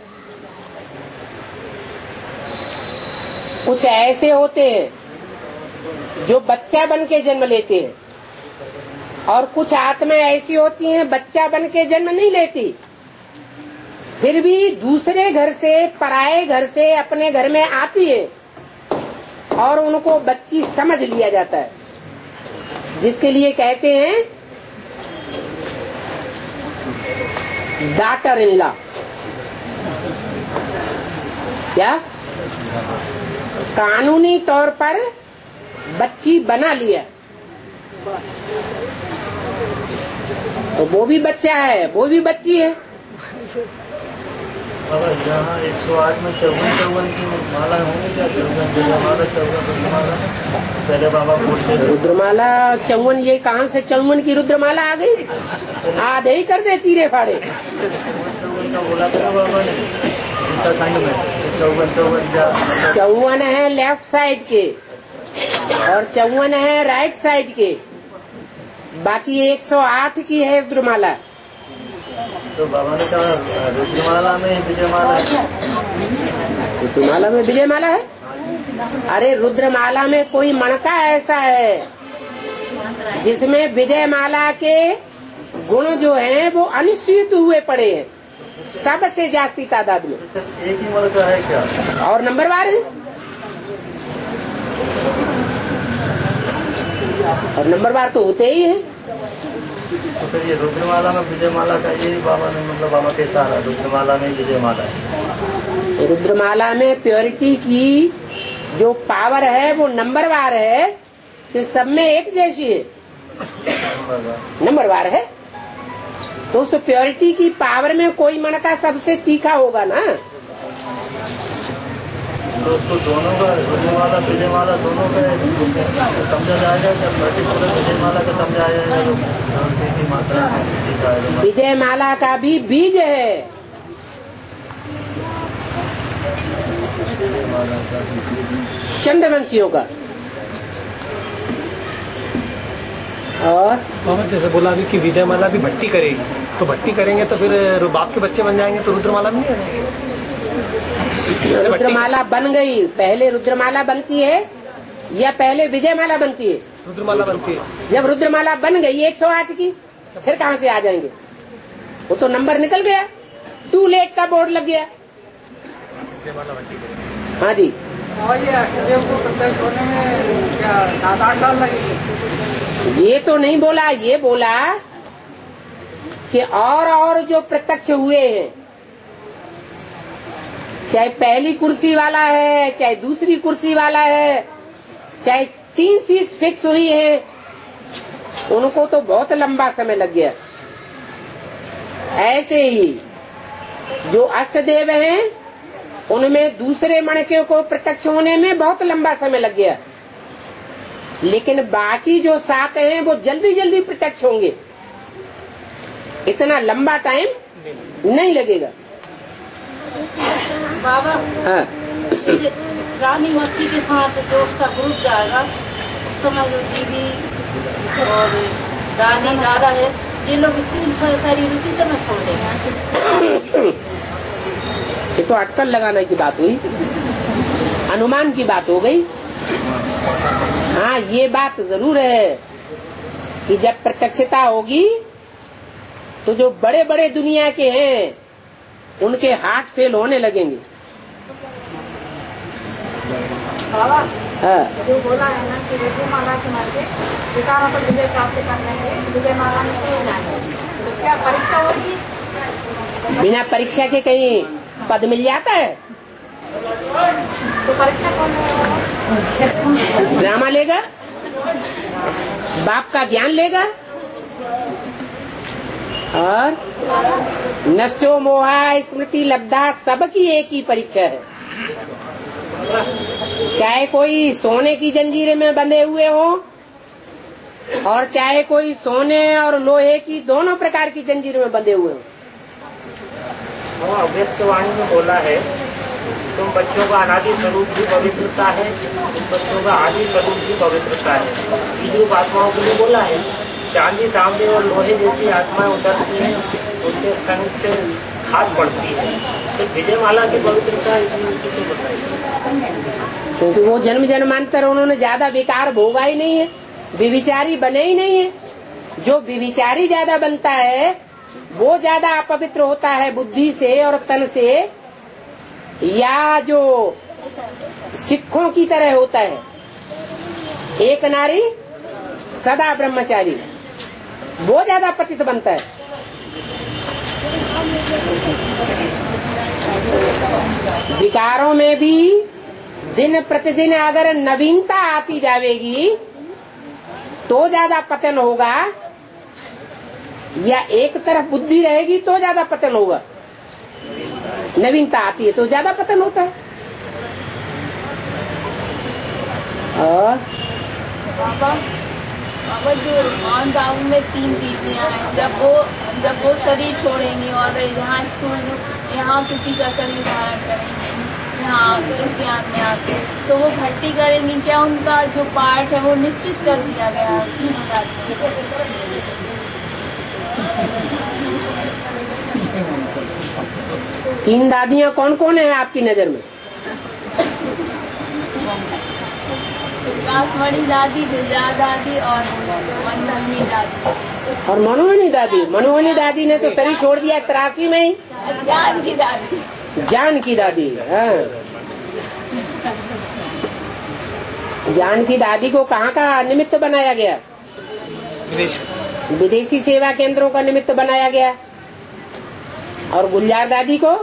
कुछ ऐसे होते हैं जो बच्चा बन के जन्म लेते हैं और कुछ आत्मा ऐसी होती हैं बच्चा बन के जन्म नहीं लेती, फिर भी दूसरे घर से पराये घर से अपने घर में आती है और उनको बच्ची समझ लिया जाता है, जिसके लिए कहते हैं डॉटर इन लॉ। क्या कानूनी तौर पर बच्ची बना लिया तो वो भी बच्चा है, वो भी बच्ची है। यहाँ 108 में 54 की माला होंगी क्या? 54 पहले बाबा बोलते रुद्रमाला 54, ये कहाँ से 54 की रुद्रमाला आ गई? आधे ही कर दे चीरे फाड़े। 54 का बोला था बाबा ने, 54 है लेफ्ट साइड के और 54 है राइट साइड के, बाकी 108 की है रुद्रमाला। तो बाबा ने कहा रुद्रमाला में विजय माला है। रुद्रमाला में विजय माला है? अरे रुद्रमाला में कोई मणका ऐसा है जिसमें विजय माला के गुण जो हैं वो अनिश्चित हुए पड़े हैं, सबसे जास्ती तादाद में। एक ही मणका है क्या? और नंबरवार है, और नंबरवार तो होते ही है। तो फिर ये रुद्रमाला में विजय माला का यही बाबा ने मतलब बाबा के सारा रुद्रमाला में विजय माला है। रुद्रमाला में प्योरिटी की जो पावर है वो नंबरवार है, तो सब में एक जैसी है। नंबरवार है। तो उस प्योरिटी की पावर में कोई मणका सबसे तीखा होगा ना। तो दोनों का रुद्रमाला विजयमाला दोनों का समझा जाएगा, जब पर्टिकुलर विजयमाला का समझा जाएगा मात्रा विजयमाला का भी बीज है। चंद्रवंशियों का। और जैसे बोला अभी कि विजयमाला भी भट्टी करेगी, तो भट्टी करेंगे तो फिर बाप के बच्चे बन जाएंगे, तो रुद्रमाला में नहीं आएंगे। रुद्रमाला बन गई, पहले रुद्रमाला बनती है या पहले विजयमाला बनती है? रुद्रमाला बनती है। जब रुद्रमाला बन गई 108 की, फिर कहाँ से आ जाएंगे? वो तो नंबर निकल गया, टू लेट का बोर्ड लग गया। हाँ जी। और ये अष्टदेव को प्रत्यक्ष होने में क्या 7-8 साल लगेंगे? ये तो नहीं बोला, ये बोला कि और जो प्रत्यक्ष हुए हैं, चाहे पहली कुर्सी वाला है, चाहे दूसरी कुर्सी वाला है, चाहे 3 सीट्स फिक्स हुई है, उनको तो बहुत लंबा समय लग गया। ऐसे ही जो अष्टदेव हैं, उनमें दूसरे मणके को प्रत्यक्ष होने में बहुत लंबा समय लग गया, लेकिन बाकी जो 7 हैं वो जल्दी जल्दी प्रत्यक्ष होंगे, इतना लंबा टाइम नहीं लगेगा। बाबा, हाँ। रानी मक्खी के साथ जो उसका ग्रुप जाएगा, उस समय जो दीदी और दादी दादा है, ये लोग स्थूल शरीर उसी समय छोड़ देंगे। ये तो अटकल लगाने की बात हुई, अनुमान की बात हो गई। हाँ, ये बात जरूर है कि जब प्रत्यक्षता होगी तो जो बड़े बड़े दुनिया के हैं उनके हार्ट फेल होने लगेंगे। हाँ। जो बोला है ना कि रुद्रमाला के मार्गे विकारों पर विजय प्राप्त करने के विजयमाला में कहीं जाए, तो क्या परीक्षा होगी? बिना परीक्षा के कहीं पद मिल जाता है? तो परीक्षा कौन लेगा? ड्रामा लेगा, बाप का ज्ञान लेगा। और नष्टो मोहा स्मृति लब्धा सबकी एक ही परीक्षा है। चाहे कोई सोने की जंजीर में बंधे हुए हो और चाहे कोई सोने और लोहे की दोनों प्रकार की जंजीर में बंधे हुए हो। अव्यक्त वाणी में बोला है, तुम बच्चों का अनादि स्वरूप की पवित्रता है, तुम बच्चों का आदि स्वरूप की पवित्रता है। बीज रूप आत्माओं के लिए बोला है, चांदी तांबे और लोहे जैसी आत्माएं उतरती हैं, उनके संग से खाद पड़ती है। तो विजयमाला की पवित्रता किसे बताइए? क्योंकि वो जन्म जन्मांतर उन्होंने ज्यादा विकार भोगा ही नहीं है, विविचारी बने ही नहीं है। जो विविचारी ज्यादा बनता है वो ज्यादा अपवित्र होता है बुद्धि से और तन से, या जो सिखों की तरह होता है, एक नारी सदा ब्रह्मचारी, वो ज्यादा पतित बनता है। विकारों में भी दिन प्रतिदिन अगर नवीनता आती जाएगी तो ज्यादा पतन होगा, या एक तरफ बुद्धि रहेगी तो ज्यादा पतन होगा। नवीनता आती है तो ज्यादा पतन होता है। और बाबा जो मान बाबू में 3 दीदियां हैं, जब वो शरीर छोड़ेंगी और यहाँ किसी का शरीर धारण करेंगे, यहाँ इस ज्ञान में आके तो वो भट्टी करेंगी, क्या उनका जो पार्ट है वो निश्चित कर दिया गया है? तीन दादियां कौन कौन है आपकी नजर में? कासमणि दादी, गुजरा दादी और मनमोहिनी दादी। और मनमोहिनी दादी? मनमोहिनी दादी ने तो शरीर छोड़ दिया 83 में ही। जान की दादी। जान की दादी, हाँ। जान की दादी को कहाँ का निमित्त बनाया गया? विदेशी सेवा केंद्रों का निमित्त बनाया गया। और गुलजार दादी को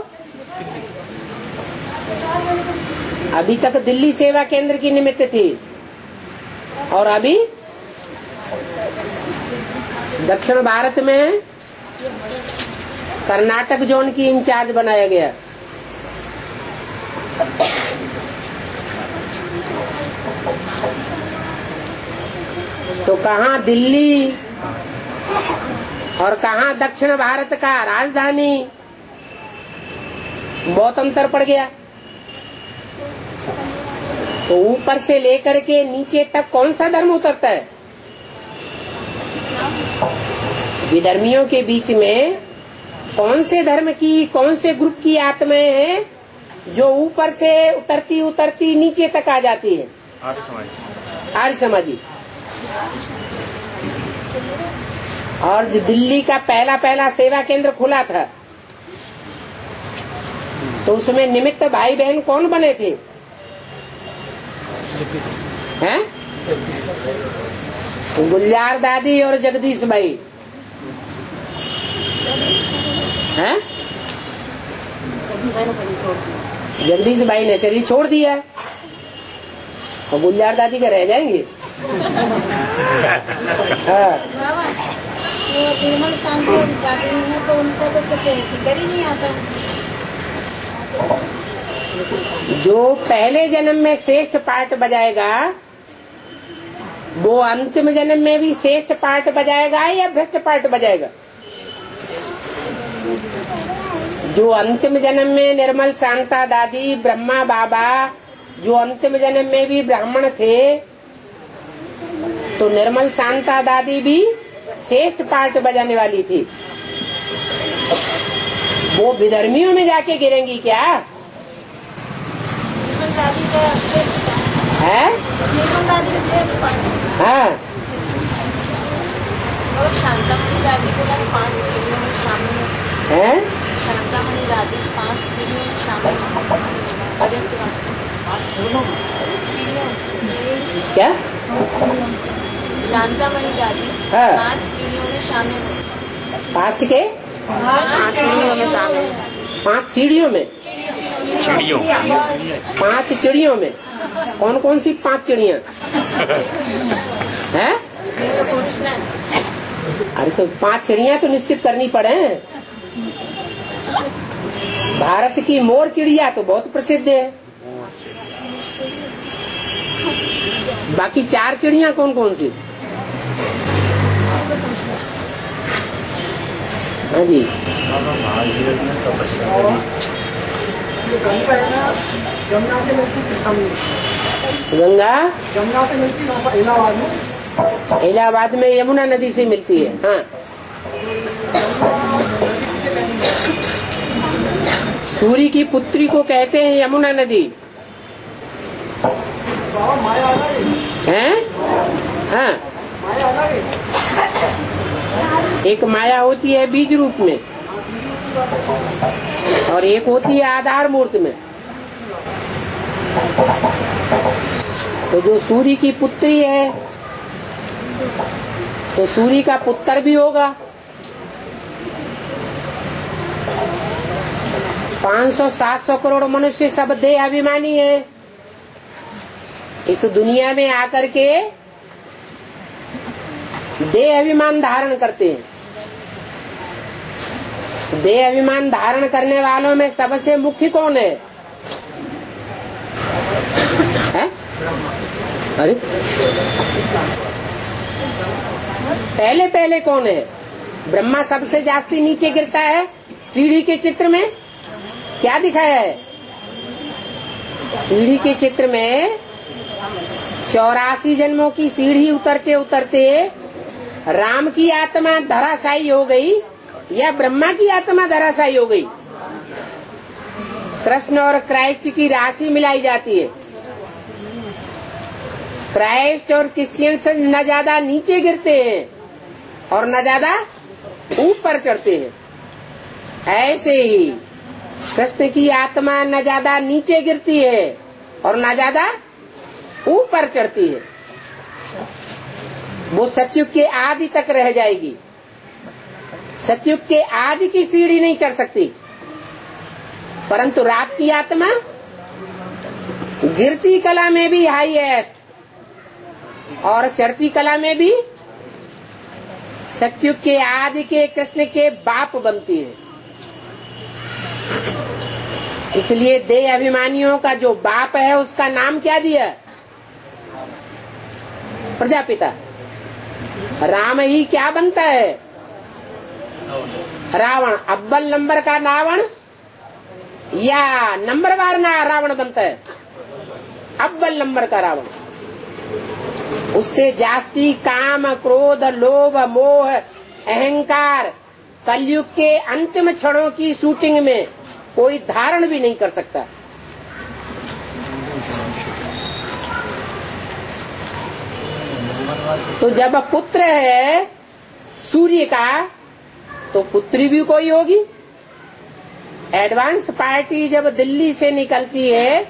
अभी तक दिल्ली सेवा केंद्र की निमित्त थी, और अभी दक्षिण भारत में कर्नाटक जोन की इंचार्ज बनाया गया। तो कहाँ दिल्ली और कहाँ दक्षिण भारत का राजधानी, बहुत अंतर पड़ गया। तो ऊपर से लेकर के नीचे तक कौन सा धर्म उतरता है? विधर्मियों के बीच में कौन से धर्म की, कौन से ग्रुप की आत्माएं हैं जो ऊपर से उतरती उतरती नीचे तक आ जाती है? आर्य समाजी। और जो दिल्ली का पहला सेवा केंद्र खुला था, तो उसमें निमित्त भाई बहन कौन बने थे? हैं? गुलजार दादी और जगदीश भाई हैं? जगदीश भाई ने शरीर छोड़ दिया और गुलजार दादी का रह जाएंगे। हाँ। वो निर्मल शांति जागरण है तो उनका तो कुछ फिक्र ही नहीं आता। जो पहले जन्म में श्रेष्ठ पार्ट बजाएगा वो अंतिम जन्म में भी श्रेष्ठ पार्ट बजाएगा या भ्रष्ट पार्ट बजाएगा? जो अंतिम जन्म में निर्मल शांता दादी, ब्रह्मा बाबा जो अंतिम जन्म में भी ब्राह्मण थे, तो निर्मल शांता दादी भी श्रेष्ठ पार्ट बजाने वाली थी। वो विधर्मियों में जाके गिरेंगी क्या? है? हाँ। और शांतामणि दादी को 5 पीढ़ियों में शामिल है। शांतामणि दादी 5 पीढ़ियों में शामिल क्या? शांतामणि दादी 5 सीढ़ियों में शामिल है। 5 के 5 सीढ़ियों में शामिल है। 5 सीढ़ियों में, 5 चिड़ियों में कौन कौन सी 5 चिड़ियाँ हैं? अरे तो 5 चिड़ियाँ तो निश्चित करनी पड़े। भारत की मोर चिड़िया तो बहुत प्रसिद्ध है, बाकी 4 चिड़ियाँ कौन कौन सी? हाँ जी। गंगा से मिलती इलाहाबाद में, इलाहाबाद में यमुना नदी से मिलती है। हाँ। सूर्य की पुत्री को कहते हैं यमुना नदी हैं? हाँ। एक माया होती है बीज रूप में और एक होती है आधार मूर्त में। तो जो सूर्य की पुत्री है तो सूर्य का पुत्र भी होगा। 500-700 करोड़ मनुष्य सब देह अभिमानी है। इस दुनिया में आकर के देह अभिमान धारण करते हैं। देह अभिमान धारण करने वालों में सबसे मुख्य कौन है? अरे पहले कौन है? ब्रह्मा सबसे जास्ती नीचे गिरता है। सीढ़ी के चित्र में क्या दिखाया है? सीढ़ी के चित्र में 84 जन्मों की सीढ़ी उतरते उतरते राम की आत्मा धराशायी हो गई या ब्रह्मा की आत्मा धराशायी हो गई? कृष्ण और क्राइस्ट की राशि मिलाई जाती है। क्राइस्ट और क्रिश्चियंस न ज्यादा नीचे गिरते हैं और न ज्यादा ऊपर चढ़ते हैं। ऐसे ही कृष्ण की आत्मा न ज्यादा नीचे गिरती है और न ज्यादा ऊपर चढ़ती है। वो सतयुग के आदि तक रह जाएगी। सतयुग के आदि की सीढ़ी नहीं चढ़ सकती, परंतु रात की आत्मा गिरती कला में भी हाईएस्ट और चढ़ती कला में भी सतयुग के आदि के कृष्ण के बाप बनती है। इसलिए देह अभिमानियों का जो बाप है उसका नाम क्या दिया? प्रजापिता। राम ही क्या बनता है? रावण। अव्वल नंबर का रावण या नंबरवार ना रावण बनता है? अव्वल नंबर का रावण। उससे जास्ती काम, क्रोध, लोभ, मोह, अहंकार कलयुग के अंतिम क्षणों की शूटिंग में कोई धारण भी नहीं कर सकता। तो जब पुत्र है सूर्य का तो पुत्री भी कोई होगी। एडवांस पार्टी जब दिल्ली से निकलती है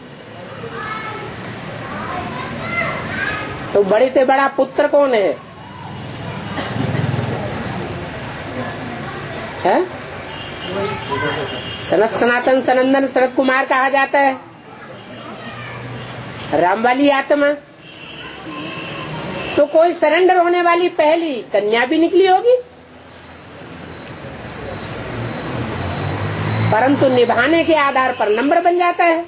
तो बड़े से बड़ा पुत्र कौन है? सनत सनातन सनंदन शरद कुमार कहा जाता है। राम वाली आत्मा। तो कोई सरेंडर होने वाली पहली कन्या भी निकली होगी, परंतु निभाने के आधार पर नंबर बन जाता है।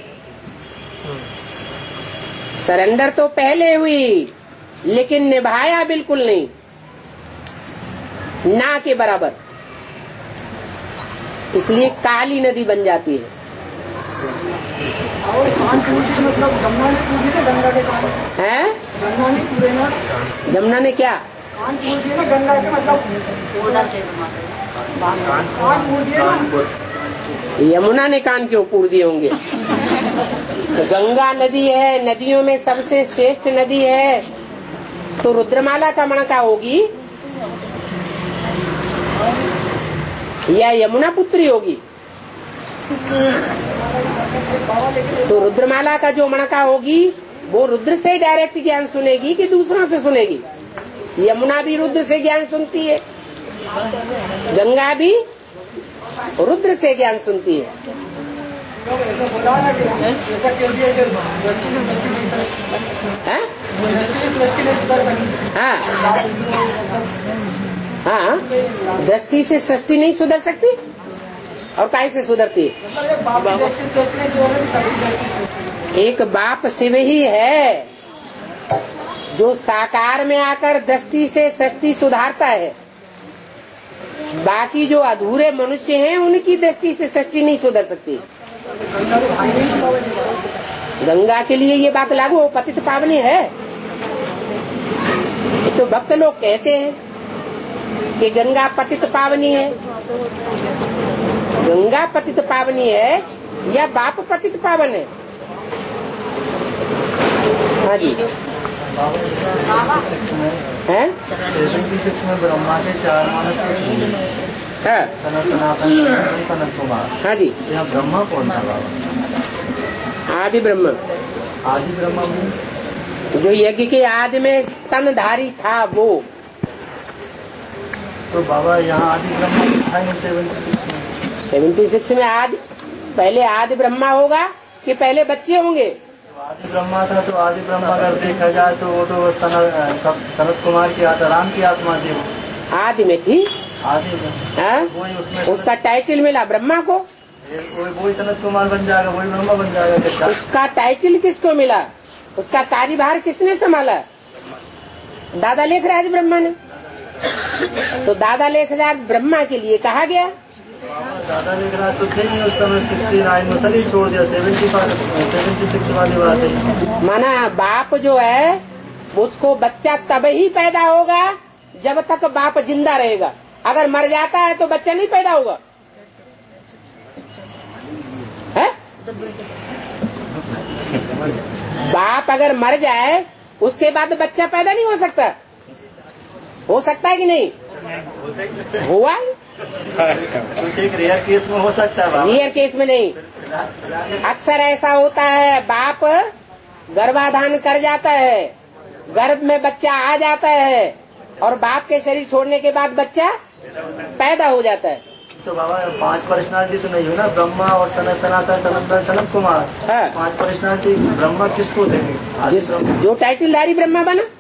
सरेंडर तो पहले हुई लेकिन निभाया बिल्कुल नहीं, ना के बराबर। इसलिए काली नदी बन जाती है। और कान पूरी मतलब जमुना ने पूरी ना गंगा के कान है। जमुना ने पूरे ना, जमुना ने क्या कान पूरी ना गंगा के मतलब कान पूरी ना। यमुना ने कान क्यों पूर दिए होंगे? तो गंगा नदी है, नदियों में सबसे श्रेष्ठ नदी है, तो रुद्रमाला का मणका होगी या यमुना पुत्री होगी? तो रुद्रमाला का जो मणका होगी वो रुद्र से डायरेक्ट ज्ञान सुनेगी कि दूसरों से सुनेगी? यमुना भी रुद्र से ज्ञान सुनती है, गंगा भी रुद्र से ज्ञान सुनती है। हाँ हाँ, दृष्टि से सृष्टि नहीं सुधर सकती और काहे से सुधरती? एक बाप शिव ही है जो साकार में आकर दृष्टि से सृष्टि सुधारता है। बाकी जो अधूरे मनुष्य हैं उनकी दृष्टि से सृष्टि नहीं सुधर सकती। गंगा के लिए ये बात लागू हो, पतित पावनी है। तो भक्त लोग कहते हैं कि गंगा पतित पावनी है। गंगा पतित पावनी है या बाप पतित पावन है? हाँ जी है। 76 में ब्रह्मा के 4 मानस हाँ सनत सनत कुमार। हाँ जी। यहाँ ब्रह्मा कौन था बाबा? आदि ब्रह्म। आदि ब्रह्मा मीन्स जो यज्ञ के आदि में स्तनधारी था वो। तो बाबा यहाँ आदि ब्रह्मा था नहीं 76 में? 76 में आदि, पहले आदि ब्रह्मा होगा कि पहले बच्चे होंगे? आदि ब्रह्मा था तो आदि ब्रह्मा अगर देखा जाए तो वो तो सनत कुमार की आत्मा, राम की आत्मा थी। आदि में थी। आदि में उसका टाइटल मिला ब्रह्मा को, वही सनत कुमार बन जाएगा, वही ब्रह्मा बन जाएगा। उसका टाइटल किसको मिला? उसका कार्यभार किसने संभाला? दादा लेखराज ब्रह्मा ने। तो दादा लेखराज ब्रह्मा के लिए कहा गया। दादा लेखराज तो थे नहीं उस समय, 69 में शरीर छोड़ दिया, 76 वाली बात है। माना बाप जो है उसको बच्चा तब ही पैदा होगा जब तक बाप जिंदा रहेगा। अगर मर जाता है तो बच्चा नहीं पैदा होगा है? बाप अगर मर जाए उसके बाद बच्चा पैदा नहीं हो सकता। हो सकता है कि नहीं? हुआ कुछ एक रेयर केस में हो सकता है। रेयर केस में नहीं, अक्सर ऐसा होता है। बाप गर्भाधान कर जाता है, गर्भ में बच्चा आ जाता है और बाप के शरीर छोड़ने के बाद बच्चा पैदा हो जाता है। तो बाबा 5 पर्सनालिटी तो नहीं हो ना, ब्रह्मा और सनातन सनंदन सनत कुमार। हाँ। 5 पर्सनालिटी ब्रह्मा किसको देंगे? जो टाइटलधारी ब्रह्मा बना